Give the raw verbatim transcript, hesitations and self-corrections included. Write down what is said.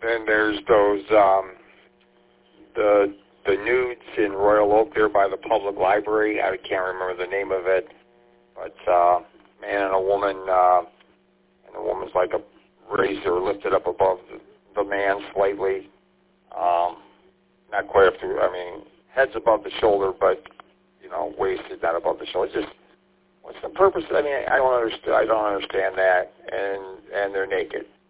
then there's those um, the the nudes in Royal Oak there by the public library. I can't remember the name of it, but uh, man and a woman, uh, and the woman's like a razor lifted up above the, the man slightly. Um, not quite up to, I mean, head's above the shoulder, but you know, waist is not above the shoulder. It's just, what's the purpose? I mean, I don't understand. I don't understand that. And and they're naked.